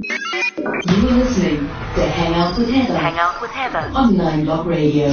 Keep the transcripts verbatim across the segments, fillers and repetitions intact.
You are listening to Hang Out with Heather. Hang Out with Heather on Nine Block Radio.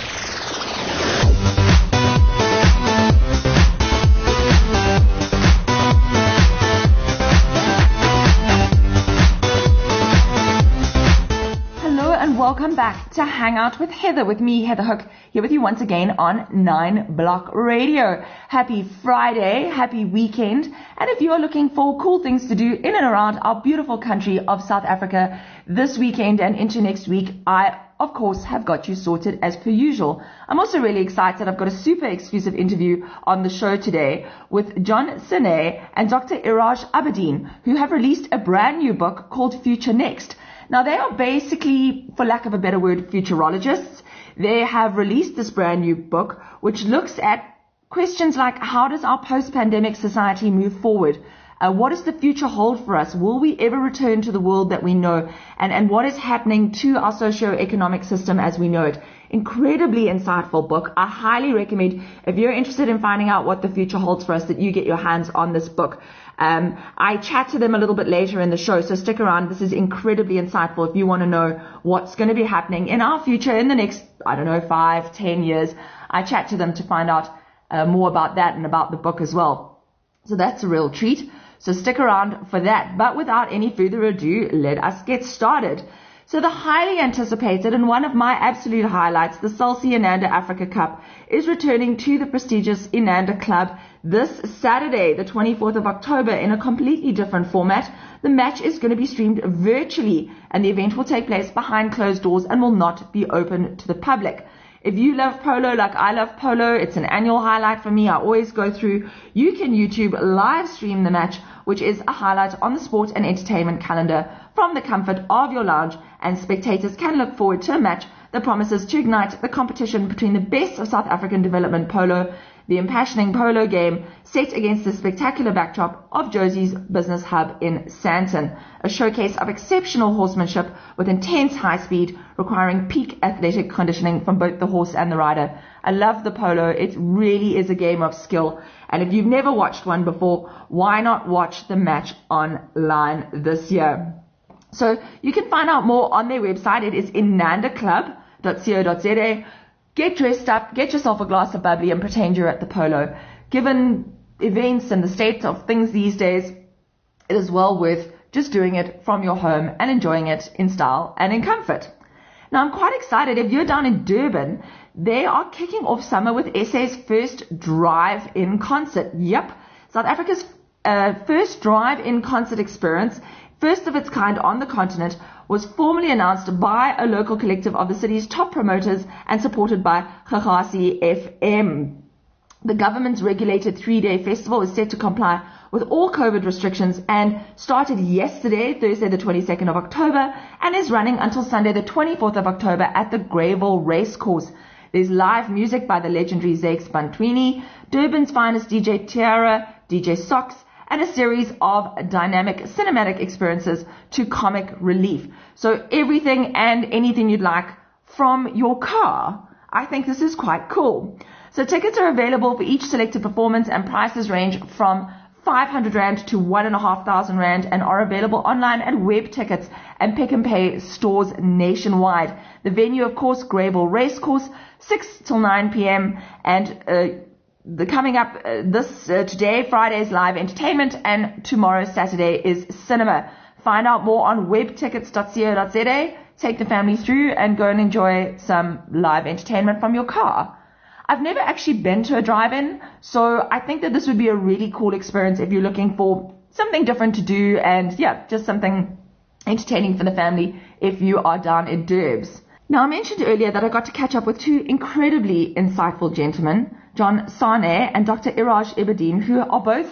Hello and welcome back to Hang Out with Heather with me, Heather Hook, here with you once again on Nine Block Radio. Happy Friday, happy weekend, and if you are looking for cool things to do in and around our beautiful country of South Africa this weekend and into next week, I of course have got you sorted as per usual. I'm also really excited. I've got a super exclusive interview on the show today with John Sine and Doctor Iraj Abedin, who have released a brand new book called Future Next. Now, they are basically, for lack of a better word, futurologists. They have released this brand new book, which looks at questions like, how does our post-pandemic society move forward? Uh, what does the future hold for us? Will we ever return to the world that we know? And, and what is happening to our socio-economic system as we know it? Incredibly insightful book. I highly recommend, if you're interested in finding out what the future holds for us, that you get your hands on this book. Um, I chat to them a little bit later in the show, so stick around. This is incredibly insightful if you want to know what's going to be happening in our future in the next, I don't know, five, ten years. I chat to them to find out uh, more about that and about the book as well. So that's a real treat. So stick around for that. But without any further ado, let us get started. So the highly anticipated and one of my absolute highlights, the Celsey Inanda Africa Cup, is returning to the prestigious Inanda Club this Saturday, the twenty-fourth of October, in a completely different format. The match is going to be streamed virtually, and the event will take place behind closed doors and will not be open to the public. If you love polo like I love polo, it's an annual highlight for me. I always go through. You can YouTube live stream the match, which is a highlight on the sport and entertainment calendar from the comfort of your lounge, and spectators can look forward to a match that promises to ignite the competition between the best of South African development polo, the impassioning polo game set against the spectacular backdrop of Josie's Business Hub in Sandton, a showcase of exceptional horsemanship with intense high speed requiring peak athletic conditioning from both the horse and the rider. I love the polo. It really is a game of skill, and if you've never watched one before, why not watch the match online this year? So you can find out more on their website. It is inanda club dot co dot za. Get dressed up, get yourself a glass of bubbly and pretend you're at the polo. Given events and the state of things these days, it is well worth just doing it from your home and enjoying it in style and in comfort. Now, I'm quite excited. If you're down in Durban, they are kicking off summer with S A's first drive-in concert. Yep, South Africa's uh, first drive-in concert experience, first of its kind on the continent, was formally announced by a local collective of the city's top promoters and supported by Gagasi F M. The government's regulated three-day festival is set to comply with all COVID restrictions and started yesterday, Thursday the twenty-second of October, and is running until Sunday the twenty-fourth of October at the Greyville Racecourse. There's live music by the legendary Zakes Bantwini, Durban's finest D J Tiara, D J Socks, and a series of dynamic cinematic experiences to comic relief. So everything and anything you'd like from your car. I think this is quite cool. So tickets are available for each selected performance, and prices range from five hundred rand to one and a half thousand rand, and are available online at Web Tickets and Pick and Pay stores nationwide. The venue, of course, Greyville Racecourse, six till nine p.m. and uh, The coming up uh, this uh, today, Friday's live entertainment, and tomorrow, Saturday, is cinema. Find out more on web tickets dot co dot za. Take the family through and go and enjoy some live entertainment from your car. I've never actually been to a drive-in, so I think that this would be a really cool experience if you're looking for something different to do, and yeah, just something entertaining for the family if you are down in Durbs. Now, I mentioned earlier that I got to catch up with two incredibly insightful gentlemen, John Sine and Doctor Iraj Abedin, who are both,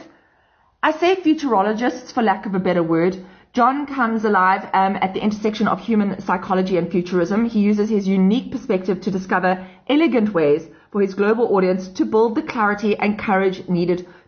I say futurologists for lack of a better word. John comes alive um, at the intersection of human psychology and futurism. He uses his unique perspective to discover elegant ways for his global audience to build the clarity and courage needed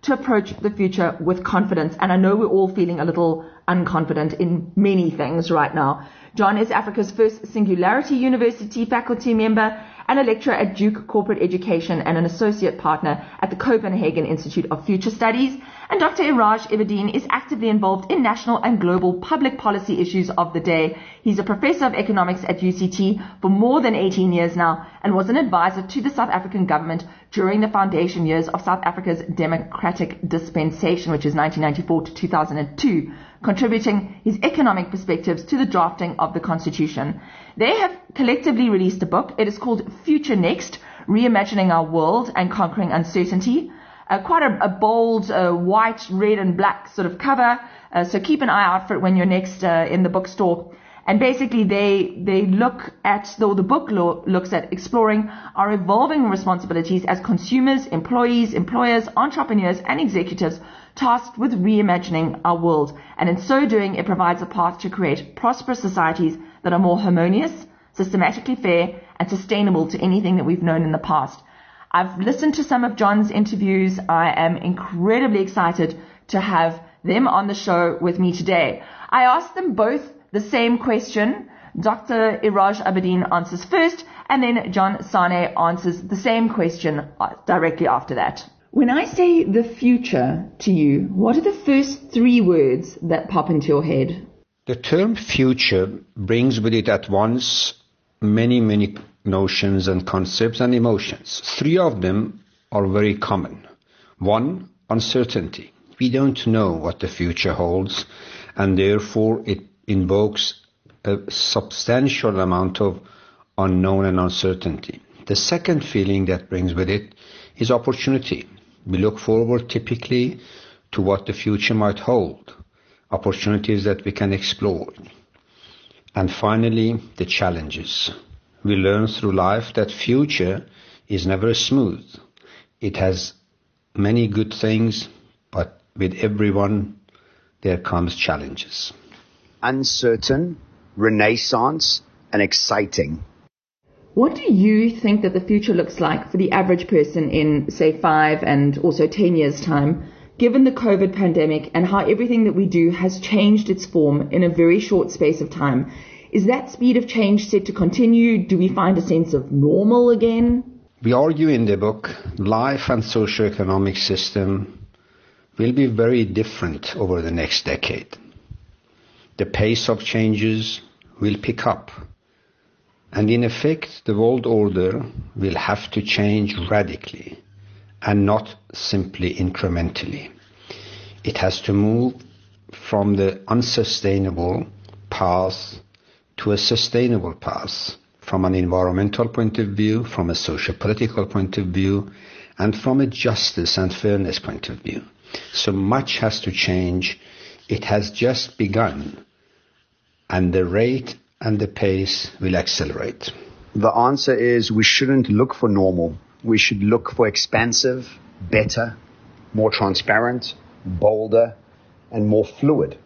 to approach the future with confidence. And I know we're all feeling a little unconfident in many things right now. John is Africa's first Singularity University faculty member and a lecturer at Duke Corporate Education and an associate partner at the Copenhagen Institute of Future Studies. And Doctor Iraj Ibadin is actively involved in national and global public policy issues of the day. He's a professor of economics at U C T for more than eighteen years now and was an advisor to the South African government during the foundation years of South Africa's democratic dispensation, which is nineteen ninety-four to two thousand two, contributing his economic perspectives to the drafting of the Constitution. They have collectively released a book. It is called Future Next, Reimagining Our World and Conquering Uncertainty. Uh, quite a, a bold uh, white, red and black sort of cover. Uh, so keep an eye out for it when you're next uh, in the bookstore. And basically they they look at, though the book lo- looks at exploring our evolving responsibilities as consumers, employees, employers, entrepreneurs and executives tasked with reimagining our world. And in so doing, it provides a path to create prosperous societies that are more harmonious, systematically fair and sustainable to anything that we've known in the past. I've listened to some of John's interviews. I am incredibly excited to have them on the show with me today. I asked them both the same question. Doctor Iraj Ibadin answers first, and then John Sane answers the same question directly after that. When I say the future to you, what are the first three words that pop into your head? The term future brings with it at once many, many notions and concepts and emotions. Three of them are very common. One, uncertainty. We don't know what the future holds, and therefore it invokes a substantial amount of unknown and uncertainty. The second feeling that brings with it is opportunity. We look forward typically to what the future might hold, opportunities that we can explore. And finally, the challenges. We learn through life that future is never smooth. It has many good things, but with everyone there comes challenges. Uncertain, renaissance, and exciting. What do you think that the future looks like for the average person in, say, five and also ten years' time, given the COVID pandemic and how everything that we do has changed its form in a very short space of time? Is that speed of change set to continue? Do we find a sense of normal again? We argue in the book, life and socio-economic system will be very different over the next decade. The pace of changes will pick up. And in effect, the world order will have to change radically and not simply incrementally. It has to move from the unsustainable path to a sustainable path from an environmental point of view, from a socio-political point of view, and from a justice and fairness point of view. So much has to change. It has just begun, and the rate and the pace will accelerate. The answer is we shouldn't look for normal. We should look for expansive, better, more transparent, bolder, and more fluid.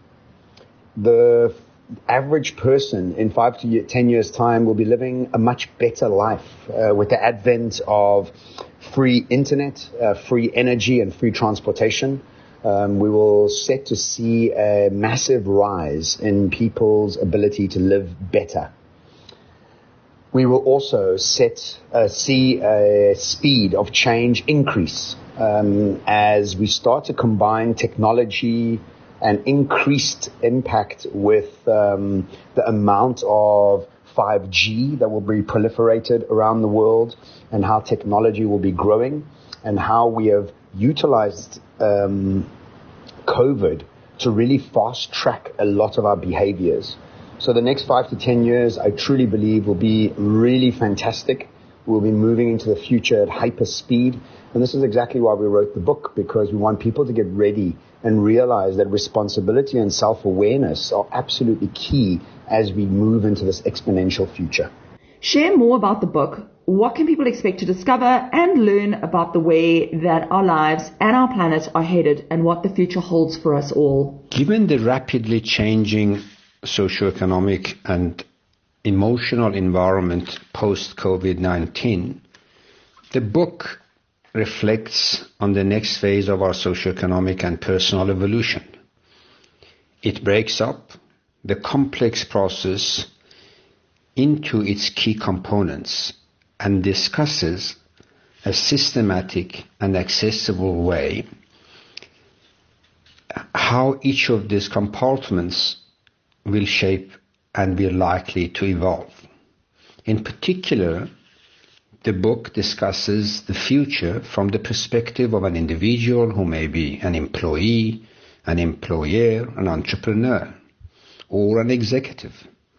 The average person in five to ten years' time will be living a much better life uh, with the advent of free internet, uh, free energy, and free transportation. Um, we will set to see a massive rise in people's ability to live better. We will also set, uh, see a speed of change increase um, as we start to combine technology and increased impact with um, the amount of five G that will be proliferated around the world, and how technology will be growing, and how we have utilized um, COVID to really fast track a lot of our behaviors. So the next five to ten years, I truly believe, will be really fantastic. We'll be moving into the future at hyper speed. And this is exactly why we wrote the book, because we want people to get ready and realize that responsibility and self-awareness are absolutely key as we move into this exponential future. Share more about the book. What can people expect to discover and learn about the way that our lives and our planet are headed and what the future holds for us all? Given the rapidly changing socioeconomic and emotional environment post-COVID nineteen, the book reflects on the next phase of our socioeconomic and personal evolution. It breaks up the complex process into its key components and discusses a systematic and accessible way how each of these compartments will shape and be likely to evolve. In particular, the book discusses the future from the perspective of an individual who may be an employee, an employer, an entrepreneur, or an executive.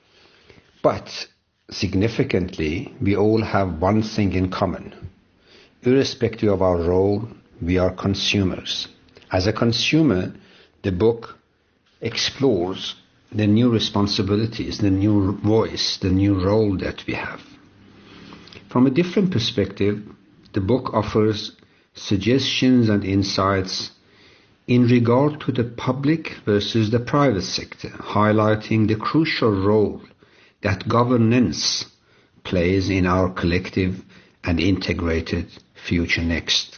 But significantly, we all have one thing in common. Irrespective of our role, we are consumers. As a consumer, the book explores the new responsibilities, the new voice, the new role that we have. From a different perspective, the book offers suggestions and insights in regard to the public versus the private sector, highlighting the crucial role that governance plays in our collective and integrated future next.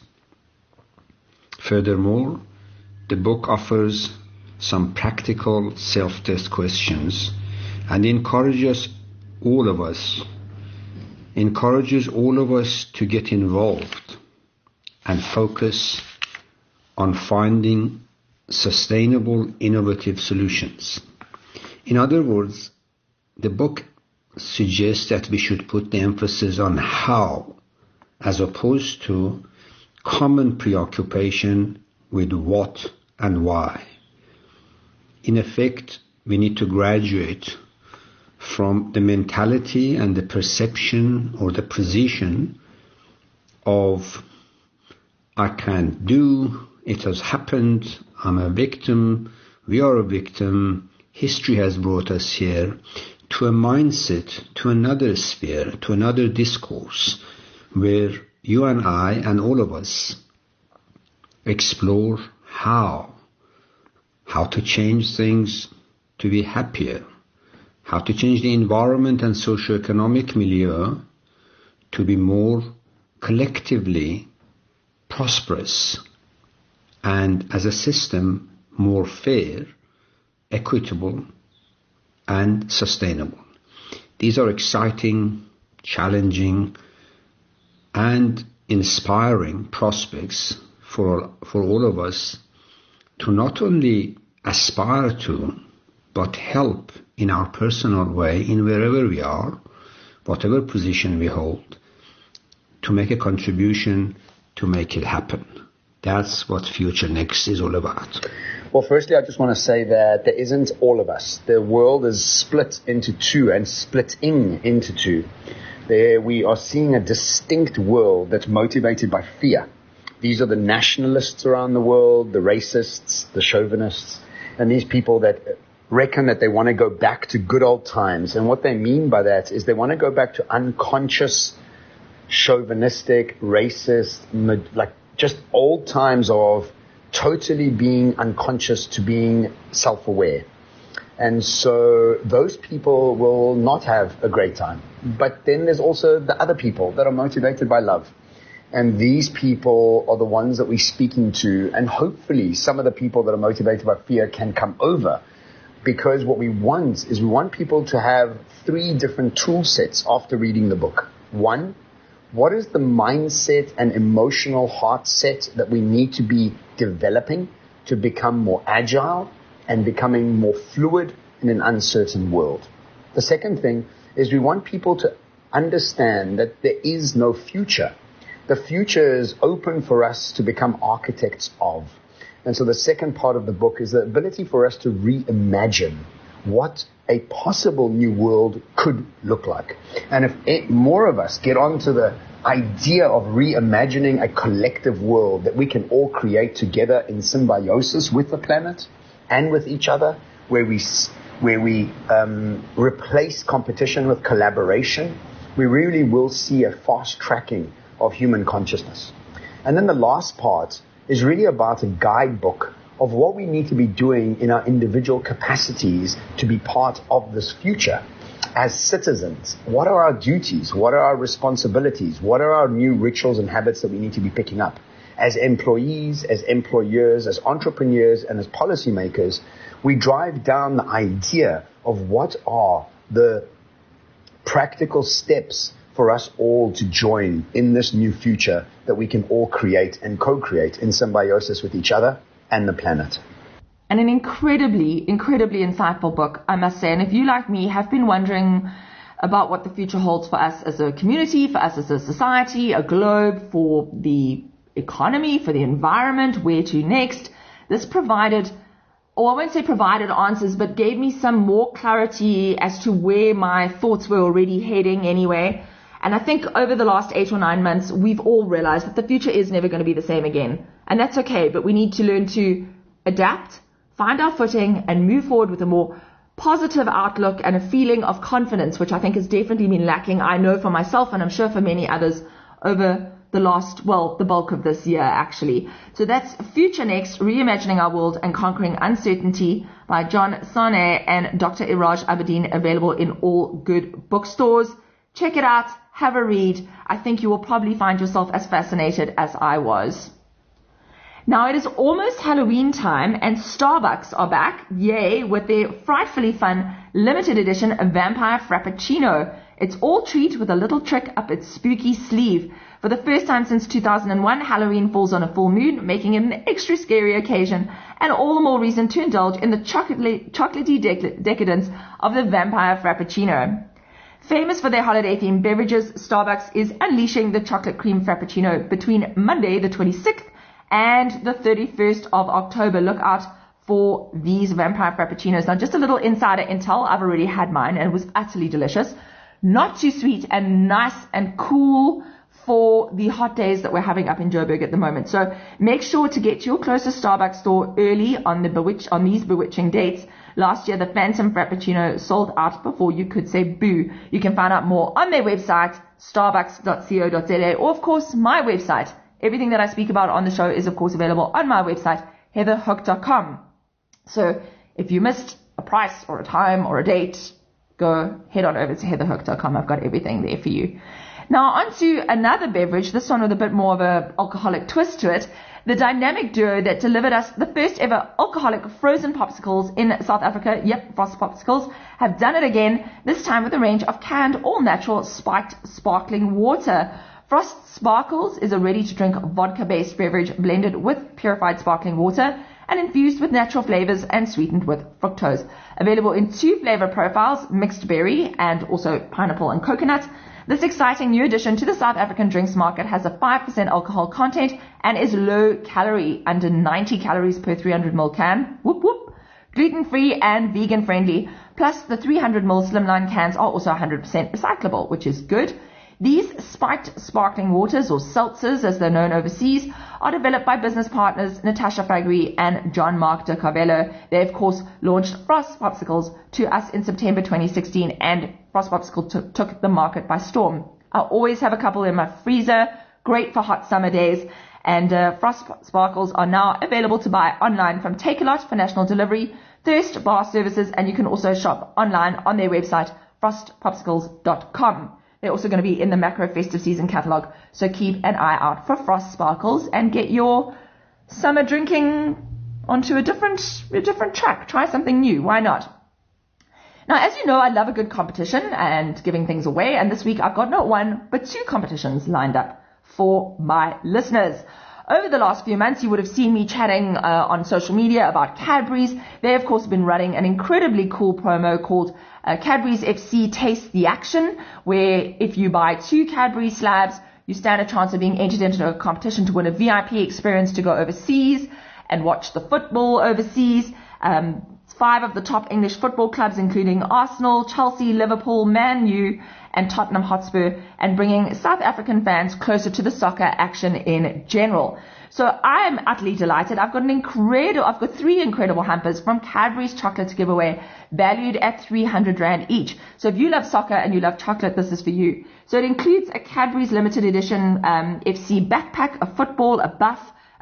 Furthermore, the book offers some practical self-test questions and encourages all of us encourages all of us to get involved and focus on finding sustainable, innovative solutions. In other words, the book suggests that we should put the emphasis on how, as opposed to common preoccupation with what and why. In effect, we need to graduate from the mentality and the perception or the position of I can't do, it has happened, I'm a victim, we are a victim, history has brought us here, to a mindset, to another sphere, to another discourse, where you and I and all of us explore how, how to change things to be happier, how to change the environment and socio-economic milieu to be more collectively prosperous and as a system more fair, equitable, and sustainable. These are exciting, challenging, and inspiring prospects for, for all of us to not only aspire to, but help in our personal way, in wherever we are, whatever position we hold, to make a contribution to make it happen. That's what Future Next is all about. Well, firstly, I just want to say that there isn't all of us. The world is split into two and splitting into two. There we are seeing a distinct world that's motivated by fear. These are the nationalists around the world, the racists, the chauvinists, and these people that reckon that they want to go back to good old times. And what they mean by that is they want to go back to unconscious, chauvinistic, racist, like just old times of totally being unconscious to being self-aware. And so those people will not have a great time. But then there's also the other people that are motivated by love. And these people are the ones that we're speaking to. And hopefully some of the people that are motivated by fear can come over. Because what we want is we want people to have three different tool sets after reading the book. One, what is the mindset and emotional heart set that we need to be developing to become more agile and becoming more fluid in an uncertain world? The second thing is we want people to understand that there is no future. The future is open for us to become architects of. And so the second part of the book is the ability for us to reimagine what a possible new world could look like. And if it, more of us get onto the idea of reimagining a collective world that we can all create together in symbiosis with the planet and with each other, where we where we um, replace competition with collaboration, we really will see a fast tracking of human consciousness. And then the last part is really about a guidebook of what we need to be doing in our individual capacities to be part of this future. as citizens, what are our duties? What are our responsibilities? What are our new rituals and habits that we need to be picking up? As employees, as employers, as entrepreneurs, and as policymakers, we drive down the idea of what are the practical steps for us all to join in this new future that we can all create and co-create in symbiosis with each other and the planet. And an incredibly, incredibly insightful book, I must say. And if you, like me, have been wondering about what the future holds for us as a community, for us as a society, a globe, for the economy, for the environment, where to next, this provided, or I won't say provided answers, but gave me some more clarity as to where my thoughts were already heading anyway. And I think over the last eight or nine months, we've all realized that the future is never going to be the same again. And that's okay, but we need to learn to adapt, find our footing, and move forward with a more positive outlook and a feeling of confidence, which I think has definitely been lacking, I know for myself, and I'm sure for many others, over the last, well, the bulk of this year, actually. So that's Future Next, Reimagining Our World and Conquering Uncertainty by John Sarney and Doctor Iraj Abedin, available in all good bookstores. Check it out, have a read. I think you will probably find yourself as fascinated as I was. Now it is almost Halloween time and Starbucks are back, yay, with their frightfully fun limited edition Vampire Frappuccino. It's all treat with a little trick up its spooky sleeve. For the first time since two thousand one, Halloween falls on a full moon, making it an extra scary occasion, and all the more reason to indulge in the chocolatey, chocolatey dec- decadence of the Vampire Frappuccino. Famous for their holiday-themed beverages, Starbucks is unleashing the chocolate cream Frappuccino between Monday the twenty-sixth and the thirty-first of October. Look out for these Vampire Frappuccinos. Now, just a little insider intel. I've already had mine and it was utterly delicious. Not too sweet and nice and cool for the hot days that we're having up in Joburg at the moment. So make sure to get to your closest Starbucks store early on the bewitch on these bewitching dates. Last year, the Phantom Frappuccino sold out before you could say boo. You can find out more on their website, starbucks dot co dot za, or of course my website. Everything that I speak about on the show is of course available on my website, heather hook dot com. So if you missed a price or a time or a date, go head on over to heather hook dot com. I've got everything there for you. Now on to another beverage, this one with a bit more of a alcoholic twist to it. The dynamic duo that delivered us the first ever alcoholic frozen popsicles in South Africa, yep, Frost Popsicles, have done it again, this time with a range of canned all-natural spiked sparkling water. Frost Sparkles is a ready-to-drink vodka-based beverage blended with purified sparkling water and infused with natural flavors and sweetened with fructose. Available in two flavor profiles, mixed berry and also pineapple and coconut. This exciting new addition to the South African drinks market has a five percent alcohol content and is low calorie, under ninety calories per three hundred milliliter can. Whoop whoop. Gluten-free and vegan-friendly. Plus, the three hundred milliliter slimline cans are also one hundred percent recyclable, which is good. These spiked sparkling waters, or seltzers as they're known overseas, are developed by business partners Natasha Fagri and John Mark de Carvello. They, of course, launched Frost Popsicles to us in September twenty sixteen, and Frost Popsicle t- took the market by storm. I always have a couple in my freezer, great for hot summer days, and uh, Frost Sparkles are now available to buy online from Takealot for national delivery, Thirst Bar Services, and you can also shop online on their website, frost popsicles dot com. They're also going to be in the macro festive season catalog, so keep an eye out for Frost Sparkles and get your summer drinking onto a different a different track. Try something new. Why not? Now, as you know, I love a good competition and giving things away, and this week I've got not one, but two competitions lined up for my listeners. Over the last few months, you would have seen me chatting uh, on social media about Cadbury's. They, of course, have been running an incredibly cool promo called uh, Cadbury's F C Taste the Action, where if you buy two Cadbury slabs, you stand a chance of being entered into a competition to win a V I P experience to go overseas and watch the football overseas. Um, five of the top English football clubs, including Arsenal, Chelsea, Liverpool, Man U, and Tottenham Hotspur, and bringing South African fans closer to the soccer action in general. So I am utterly delighted. I've got an incredible, I've got three incredible hampers from Cadbury's Chocolate to give away, valued at three hundred rand each. So if you love soccer and you love chocolate, this is for you. So it includes a Cadbury's limited edition um, F C backpack, a football, a buff,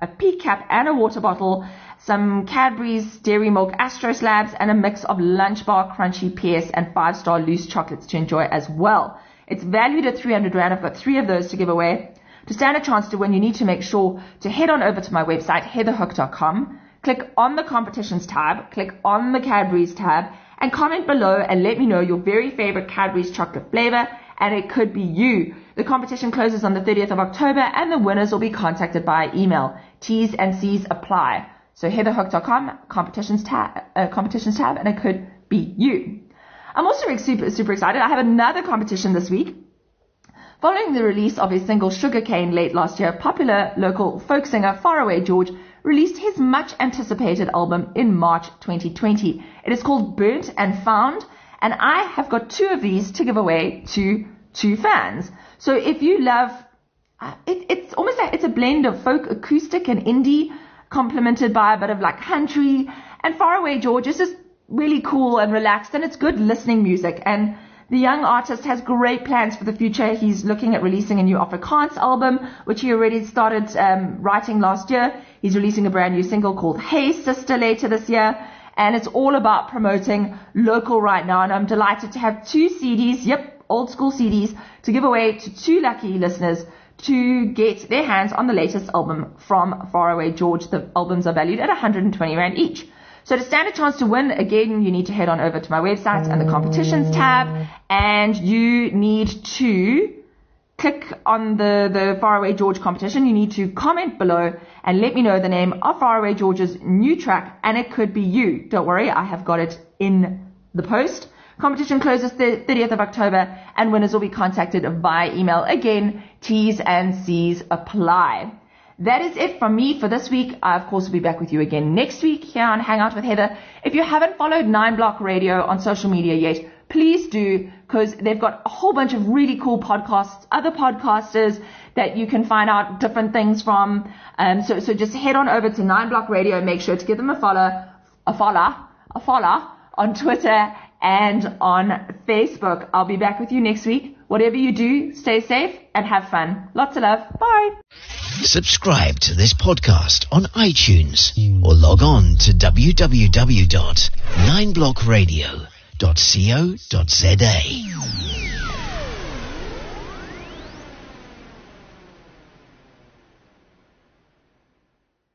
a peak cap and a water bottle, some Cadbury's Dairy Milk Astro Slabs, and a mix of Lunch Bar Crunchy P S and five-star loose chocolates to enjoy as well. It's valued at three hundred rand. I've got three of those to give away. To stand a chance to win, you need to make sure to head on over to my website, heather hook dot com, click on the competitions tab, click on the Cadbury's tab, and comment below and let me know your very favorite Cadbury's chocolate flavor, and it could be you. The competition closes on the thirtieth of October, and the winners will be contacted by email. T's and C's apply. So heather hook dot com, competitions tab, uh, competitions tab, and it could be you. I'm also super, super excited. I have another competition this week. Following the release of his single Sugarcane late last year, popular local folk singer Faraway George released his much anticipated album in March twenty twenty. It is called Burnt and Found, and I have got two of these to give away to two fans. So if you love, uh, it, it's almost like it's a blend of folk acoustic and indie, complemented by a bit of like country, and Faraway George is just really cool and relaxed, and it's good listening music. And the young artist has great plans for the future. He's looking at releasing a new Afrikaans album, which he already started um, writing last year. He's releasing a brand new single called Hey Sister later this year, and it's all about promoting local right now. And I'm delighted to have two C Ds, yep, old school C Ds, to give away to two lucky listeners to get their hands on the latest album from Faraway George. The albums are valued at one hundred twenty rand each. So to stand a chance to win, again, you need to head on over to my website and the competitions tab, and you need to click on the, the Faraway George competition. You need to comment below and let me know the name of Faraway George's new track, and it could be you. Don't worry, I have got it in the post. Competition closes the thirtieth of October, and winners will be contacted via email. Again, T's and C's apply. That is it from me for this week. I, of course, will be back with you again next week here on Hangout with Heather. If you haven't followed nine block Radio on social media yet, please do, because they've got a whole bunch of really cool podcasts, other podcasters that you can find out different things from. Um, so, so just head on over to nine block Radio and make sure to give them a follow, a follow, a follow on Twitter and on Facebook. I'll be back with you next week. Whatever you do, stay safe and have fun. Lots of love. Bye. Subscribe to this podcast on iTunes or log on to w w w dot nine block radio dot co dot za.